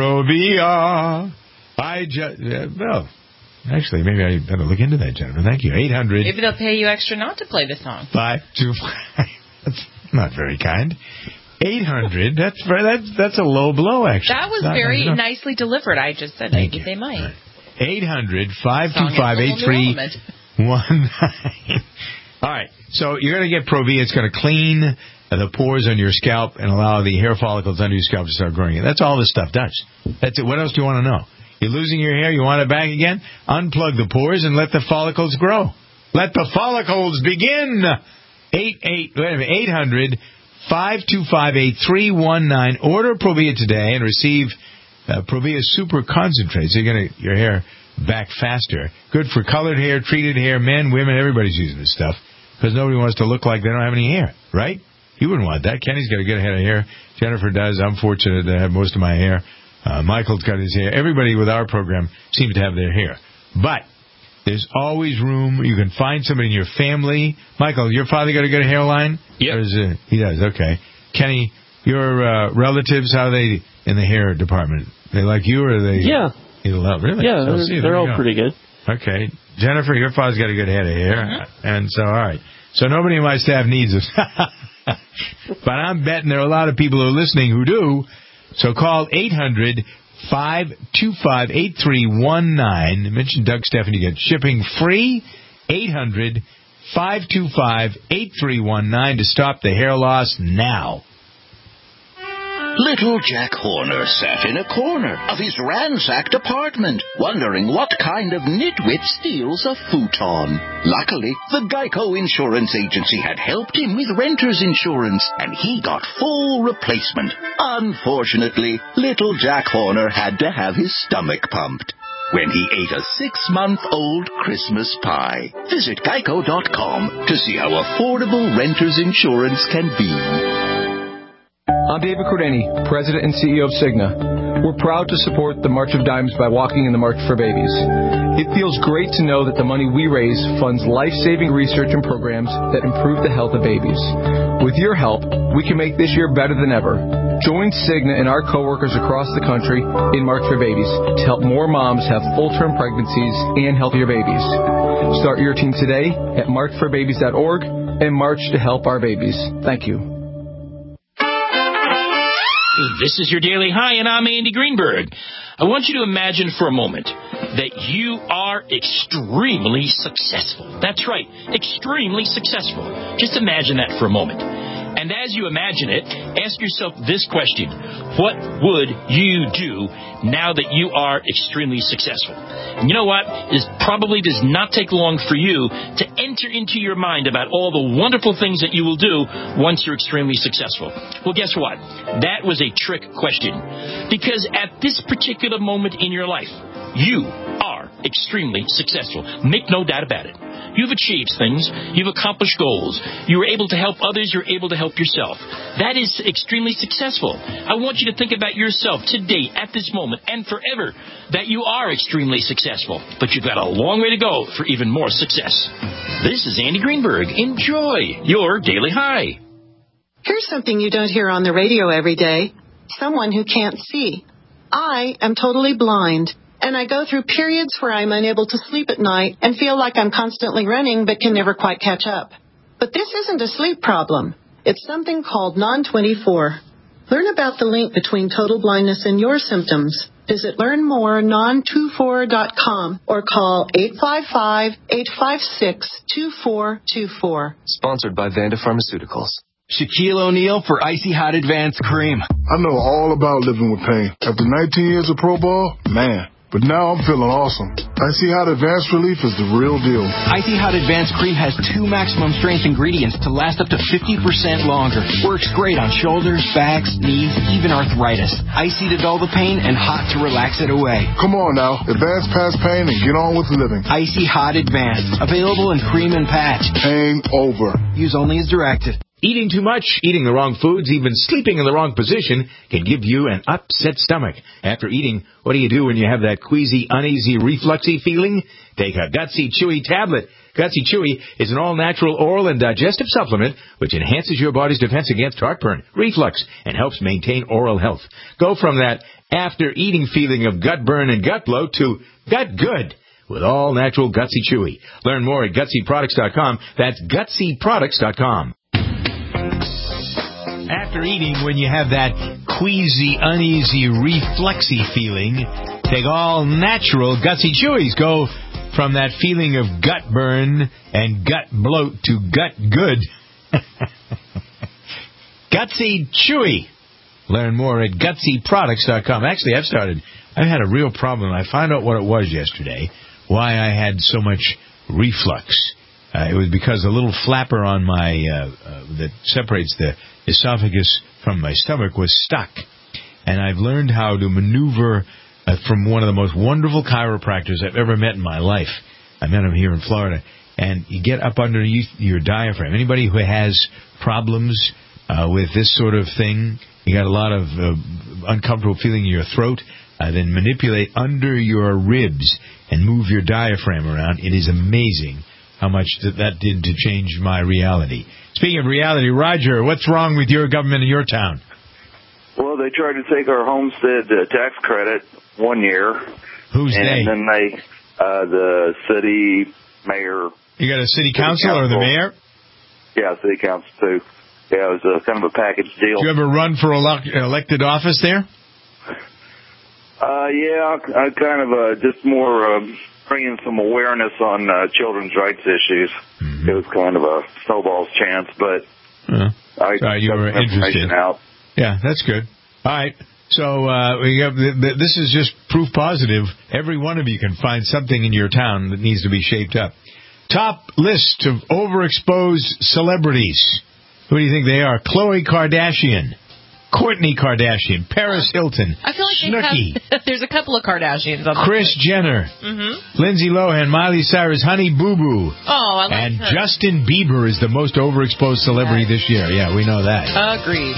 Provia. I just, uh, well, actually, maybe I better look into that, Jennifer. Thank you. eight hundred. Maybe they'll pay you extra not to play the song. five two five. That's not very kind. eight hundred. That's that's that's a low blow, actually. That was very nicely delivered. I just said Thank maybe you. they might. eight hundred, five two five, eight three one nine. All right, so you're going to get Provia. It's going to clean the pores on your scalp and allow the hair follicles under your scalp to start growing. That's all this stuff does. That's it. What else do you want to know? You're losing your hair, you want it back again? Unplug the pores and let the follicles grow. Let the follicles begin. Eight eight wait a minute, eight hundred, five two five, eight three one nine. Order Provia today and receive uh, Provia Super Concentrate. So you're going to your hair back faster. Good for colored hair, treated hair, men, women. Everybody's using this stuff. Because nobody wants to look like they don't have any hair, right? You wouldn't want that. Kenny's got a good head of hair. Jennifer does. I'm fortunate to have most of my hair. Uh, Michael's got his hair. Everybody with our program seems to have their hair. But there's always room. You can find somebody in your family. Michael, your father got a good hairline? Yeah. He does, okay. Kenny, your uh, relatives, how are they in the hair department? They like you or are they? Yeah. You love, really? Yeah, so, they're, see, they're all go. pretty good. Okay. Jennifer, your father's got a good head of hair. Mm-hmm. And so, all right. So nobody in my staff needs us. But I'm betting there are a lot of people who are listening who do. So call eight hundred, five two five, eight three one nine. Mention Doug Stephan. You get shipping free. eight hundred, five two five, eight three one nine to stop the hair loss now. Little Jack Horner sat in a corner of his ransacked apartment, wondering what kind of nitwit steals a futon. Luckily, the Geico Insurance Agency had helped him with renter's insurance, and he got full replacement. Unfortunately, little Jack Horner had to have his stomach pumped when he ate a six-month-old Christmas pie. Visit geico dot com to see how affordable renter's insurance can be. I'm David Cordani, President and C E O of Cigna. We're proud to support the March of Dimes by walking in the March for Babies. It feels great to know that the money we raise funds life-saving research and programs that improve the health of babies. With your help, we can make this year better than ever. Join Cigna and our coworkers across the country in March for Babies to help more moms have full-term pregnancies and healthier babies. Start your team today at march for babies dot org and march to help our babies. Thank you. This is your Daily High, and I'm Andy Greenberg. I want you to imagine for a moment that you are extremely successful. That's right, extremely successful. Just imagine that for a moment. And as you imagine it, ask yourself this question. What would you do now that you are extremely successful? And you know what? It probably does not take long for you to enter into your mind about all the wonderful things that you will do once you're extremely successful. Well, guess what? That was a trick question. Because at this particular moment in your life, you are extremely successful. Make no doubt about it. You've achieved things. You've accomplished goals. You were able to help others. You're able to help yourself. That is extremely successful. I want you to think about yourself today, at this moment, and forever, that you are extremely successful. But you've got a long way to go for even more success. This is Andy Greenberg. Enjoy your Daily High. Here's something you don't hear on the radio every day. Someone who can't see. I am totally blind. And I go through periods where I'm unable to sleep at night and feel like I'm constantly running but can never quite catch up. But this isn't a sleep problem. It's something called non twenty-four. Learn about the link between total blindness and your symptoms. Visit learn more non twenty-four dot com or call eight five five, eight five six, two four two four. Sponsored by Vanda Pharmaceuticals. Shaquille O'Neal for Icy Hot Advanced Cream. I know all about living with pain. After nineteen years of pro ball, man. But now I'm feeling awesome. Icy Hot Advanced Relief is the real deal. Icy Hot Advanced Cream has two maximum strength ingredients to last up to fifty percent longer. Works great on shoulders, backs, knees, even arthritis. Icy to dull the pain and hot to relax it away. Come on now. Advance past pain and get on with living. Icy Hot Advanced. Available in cream and patch. Pain over. Use only as directed. Eating too much, eating the wrong foods, even sleeping in the wrong position can give you an upset stomach. After eating, what do you do when you have that queasy, uneasy, refluxy feeling? Take a Gutsy Chewy tablet. Gutsy Chewy is an all-natural oral and digestive supplement which enhances your body's defense against heartburn, reflux, and helps maintain oral health. Go from that after-eating feeling of gut burn and gut bloat to gut good with all-natural Gutsy Chewy. Learn more at gutsy products dot com. That's gutsy products dot com. After eating, when you have that queasy, uneasy, refluxy feeling, take all natural Gutsy Chewies. Go from that feeling of gut burn and gut bloat to gut good. Gutsy Chewy. Learn more at gutsy products dot com. Actually, I've started, I've had a real problem. I found out what it was yesterday, why I had so much reflux. Uh, it was because the little flapper on my, uh, uh, that separates the esophagus from my stomach was stuck. And I've learned how to maneuver uh, from one of the most wonderful chiropractors I've ever met in my life. I met him here in Florida. And you get up underneath your diaphragm. Anybody who has problems uh, with this sort of thing, you got a lot of uh, uncomfortable feeling in your throat, uh, then manipulate under your ribs and move your diaphragm around. It is amazing how much that, that did to change my reality. Speaking of reality, Roger, what's wrong with your government in your town? Well, they tried to take our homestead uh, tax credit one year. Who's and they? And then they, uh, the city mayor. You got a city, city council, council or the mayor? Yeah, city council, too. Yeah, it was a, kind of a package deal. Did you ever run for elect, elected office there? Uh, yeah, I kind of uh, just more... Um, bringing some awareness on uh, children's rights issues. Mm-hmm. It was kind of a snowball's chance, but uh, I uh, you were interested. Out. Yeah, that's good. All right. So uh, we have, this is just proof positive. Every one of you can find something in your town that needs to be shaped up. Top list of overexposed celebrities. Who do you think they are? Khloe Kardashian, Kourtney Kardashian, Paris Hilton, I feel like Snooki. Have, there's a couple of Kardashians on Kris Jenner, mm-hmm. Lindsay Lohan, Miley Cyrus, Honey Boo Boo. Oh, I like And her. Justin Bieber is the most overexposed celebrity yes. this year. Yeah, we know that. Agreed.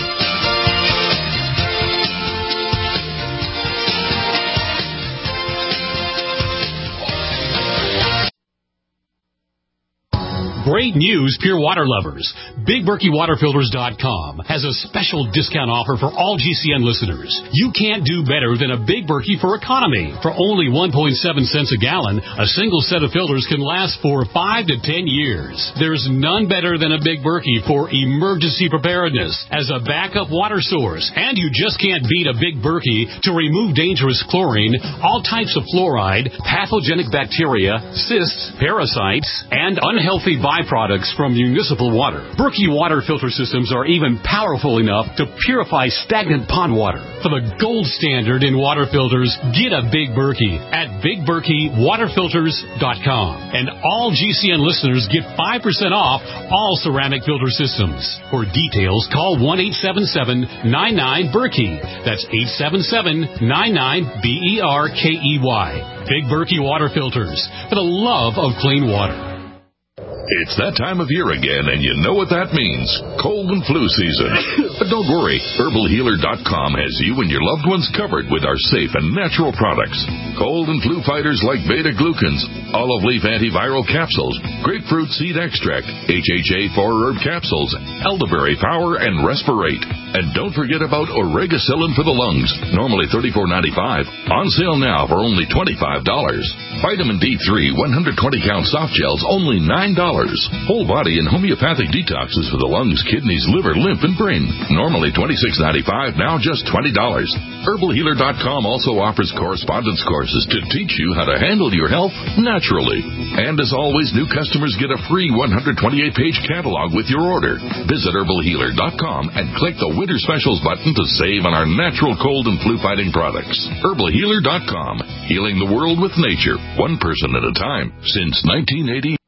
Great news, pure water lovers. Big Berkey Water Filters dot com has a special discount offer for all G C N listeners. You can't do better than a Big Berkey for economy. For only one point seven cents a gallon, a single set of filters can last for five to ten years. There's none better than a Big Berkey for emergency preparedness as a backup water source. And you just can't beat a Big Berkey to remove dangerous chlorine, all types of fluoride, pathogenic bacteria, cysts, parasites, and unhealthy byproducts from municipal water. Berkey water filter systems are even powerful enough to purify stagnant pond water. For the gold standard in water filters, get a Big Berkey at Big Berkey Water Filters dot com. And all G C N listeners get five percent off all ceramic filter systems. For details, call one eight seven seven nine nine Berkey. That's eight seven seven nine nine B E R K E Y. Big Berkey Water Filters, for the love of clean water. It's that time of year again, and you know what that means. Cold and flu season. But don't worry, Herbal Healer dot com has you and your loved ones covered with our safe and natural products. Cold and flu fighters like beta-glucans, olive leaf antiviral capsules, grapefruit seed extract, H H A four herb capsules, elderberry power, and respirate. And don't forget about Oregacillin for the lungs, normally thirty-four ninety-five, on sale now for only twenty-five dollars. Vitamin D three one hundred twenty count soft gels, only nine dollars. Whole body and homeopathic detoxes for the lungs, kidneys, liver, lymph, and brain. Normally twenty-six ninety-five, now just twenty dollars. Herbal Healer dot com also offers correspondence courses to teach you how to handle your health naturally. And as always, new customers get a free one hundred twenty-eight page catalog with your order. Visit Herbal Healer dot com and click the Winter Specials button to save on our natural cold and flu fighting products. Herbal Healer dot com, healing the world with nature, one person at a time, since nineteen eighty.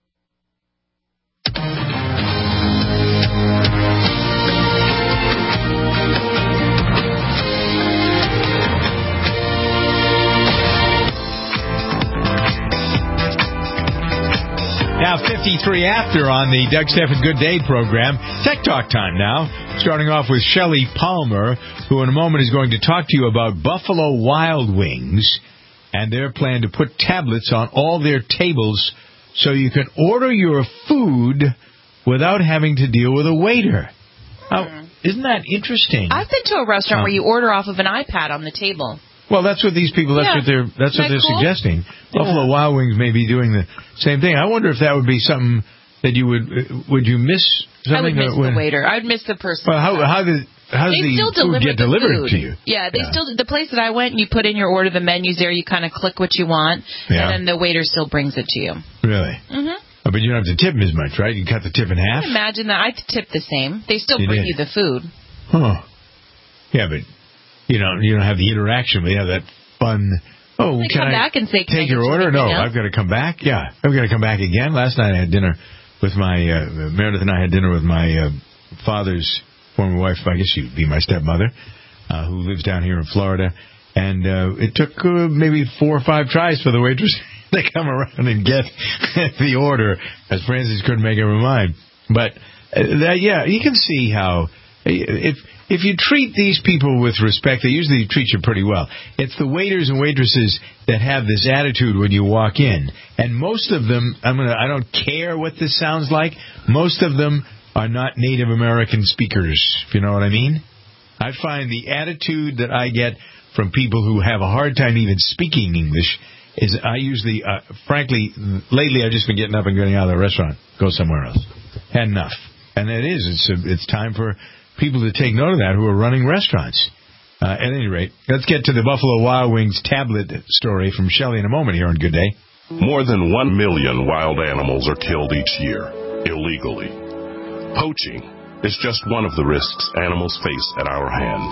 Now, fifty-three after on the Doug Stephan Good Day program. Tech Talk time now. Starting off with Shelley Palmer, who in a moment is going to talk to you about Buffalo Wild Wings and their plan to put tablets on all their tables so you can order your food without having to deal with a waiter. Now, isn't that interesting? I've been to a restaurant um, where you order off of an iPad on the table. Well, that's what these people, that's yeah. what they're, that's Isn't what they're that cool? suggesting. Yeah. Buffalo Wild Wings may be doing the same thing. I wonder if that would be something that you would, would you miss something? I would miss that would, the waiter. I would miss the person. Well, how, how did, how does they the still food deliver get the delivered food. to you? Yeah, they yeah. still, the place that I went, you put in your order, the menu's there, you kind of click what you want, yeah. and then the waiter still brings it to you. Really? Mm-hmm. Oh, but you don't have to tip them as much, right? You cut the tip in half? I imagine that. I tip the same. They still you bring did. you the food. Huh. Yeah, but you don't, you don't have the interaction, but you have that fun... Oh, they can come I back and say, can take I your get order? You No, else? I've got to come back. Yeah, I've got to come back again. Last night I had dinner with my, uh, Meredith and I had dinner with my uh, father's former wife, I guess she'd be my stepmother, uh, who lives down here in Florida. And uh, it took uh, maybe four or five tries for the waitress to come around and get the order, as Francis couldn't make up her mind. But, uh, that, yeah, you can see how, if if you treat these people with respect, they usually treat you pretty well. It's the waiters and waitresses that have this attitude when you walk in. And most of them, I'm gonna, I don't care what this sounds like, most of them are not Native American speakers, if you know what I mean. I find the attitude that I get from people who have a hard time even speaking English is I usually, uh, frankly, lately I've just been getting up and getting out of the restaurant, go somewhere else. Had enough. And it is. It's a, it's time for people to take note of that who are running restaurants. Uh, at any rate, let's get to the Buffalo Wild Wings tablet story from Shelley in a moment here on Good Day. More than one million wild animals are killed each year, illegally. Poaching is just one of the risks animals face at our hands.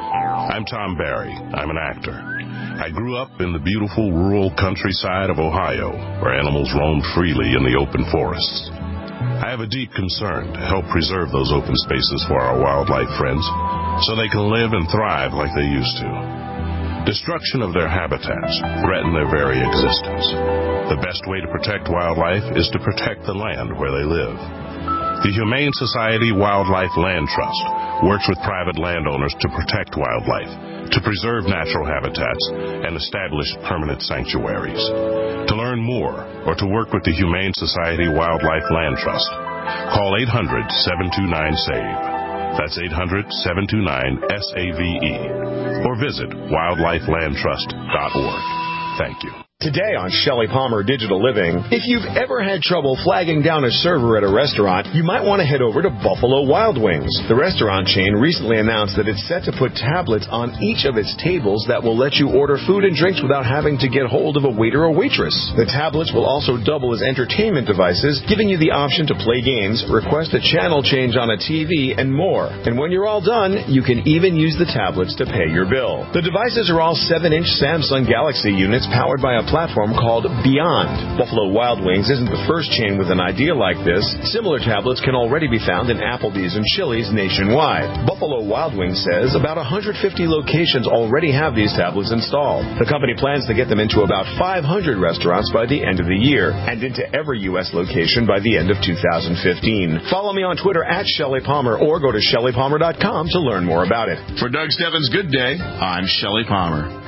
I'm Tom Barry. I'm an actor. I grew up in the beautiful rural countryside of Ohio, where animals roamed freely in the open forests. I have a deep concern to help preserve those open spaces for our wildlife friends so they can live and thrive like they used to. Destruction of their habitats threaten their very existence. The best way to protect wildlife is to protect the land where they live. The Humane Society Wildlife Land Trust works with private landowners to protect wildlife, to preserve natural habitats, and establish permanent sanctuaries. To To learn more or to work with the Humane Society Wildlife Land Trust, call eight hundred, seven two nine, SAVE. That's eight hundred, seven two nine, S A V E. Or visit wildlife land trust dot org. Thank you. Today on Shelley Palmer Digital Living, if you've ever had trouble flagging down a server at a restaurant, you might want to head over to Buffalo Wild Wings. The restaurant chain recently announced that it's set to put tablets on each of its tables that will let you order food and drinks without having to get hold of a waiter or waitress. The tablets will also double as entertainment devices, giving you the option to play games, request a channel change on a T V, and more. And when you're all done, you can even use the tablets to pay your bill. The devices are all seven inch Samsung Galaxy units powered by a platform called Beyond. Buffalo Wild Wings isn't the first chain with an idea like this. Similar tablets can already be found in Applebee's and Chili's nationwide. Buffalo Wild Wings says about one hundred fifty locations already have these tablets installed. The company plans to get them into about five hundred restaurants by the end of the year and into every U S location by the end of two thousand fifteen. Follow me on Twitter at Shelley Palmer or go to shelley palmer dot com to learn more about it. For Doug Stebbins' Good Day, I'm Shelley Palmer.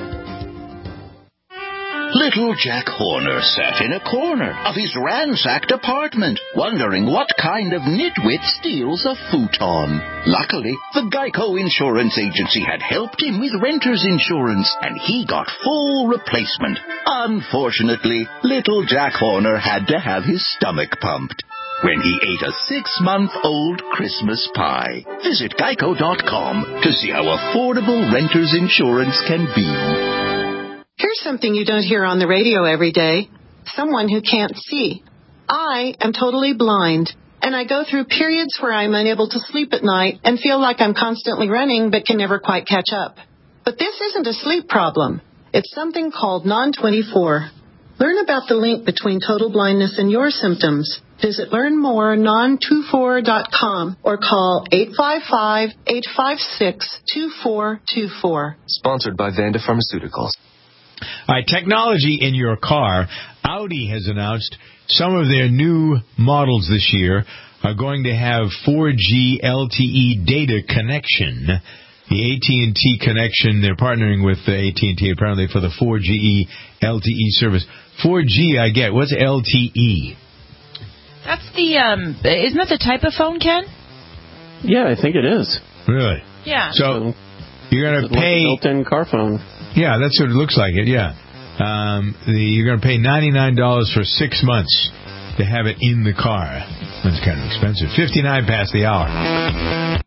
Little Jack Horner sat in a corner of his ransacked apartment, wondering what kind of nitwit steals a futon. Luckily, the Geico Insurance Agency had helped him with renter's insurance, and he got full replacement. Unfortunately, little Jack Horner had to have his stomach pumped when he ate a six-month-old Christmas pie. Visit geico dot com to see how affordable renter's insurance can be. Here's something you don't hear on the radio every day. Someone who can't see. I am totally blind, and I go through periods where I'm unable to sleep at night and feel like I'm constantly running but can never quite catch up. But this isn't a sleep problem. It's something called non twenty-four. Learn about the link between total blindness and your symptoms. Visit learn more non twenty-four dot com or call eight five five, eight five six, two four two four. Sponsored by Vanda Pharmaceuticals. All right, technology in your car. Audi has announced some of their new models this year are going to have four G L T E data connection. The A T and T connection, they're partnering with A T and T apparently for the four G L T E service. four G, I get. What's L T E? That's the, um, isn't that the type of phone, Ken? Yeah, I think it is. Really? Yeah. So, you're going to pay... Like a built-in car phone. Yeah, that's what it looks like it, yeah. Um, the, you're going to pay ninety-nine dollars for six months to have it in the car. That's kind of expensive. fifty-nine past the hour.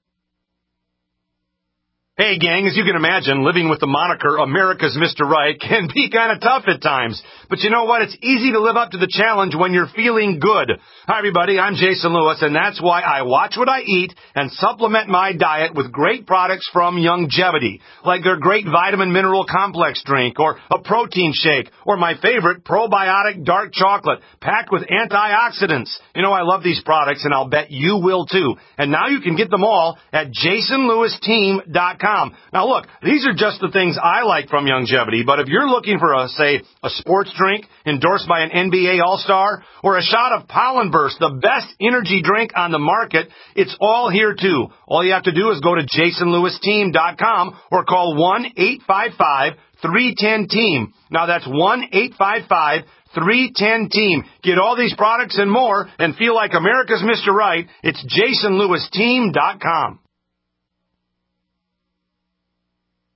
Hey, gang, as you can imagine, living with the moniker America's Mister Right can be kind of tough at times. But you know what? It's easy to live up to the challenge when you're feeling good. Hi, everybody. I'm Jason Lewis, and that's why I watch what I eat and supplement my diet with great products from Youngevity, like their great vitamin mineral complex drink or a protein shake or my favorite probiotic dark chocolate packed with antioxidants. You know, I love these products, and I'll bet you will, too. And now you can get them all at jason lewis team dot com. Now, look, these are just the things I like from Youngevity, but if you're looking for, a, say, a sports drink endorsed by an N B A All-Star or a shot of Pollen Burst, the best energy drink on the market, it's all here, too. All you have to do is go to jason lewis team dot com or call one eight five five, three one zero, team. Now, that's one eight five five, three one zero, team. Get all these products and more and feel like America's Mister Right. It's jason lewis team dot com.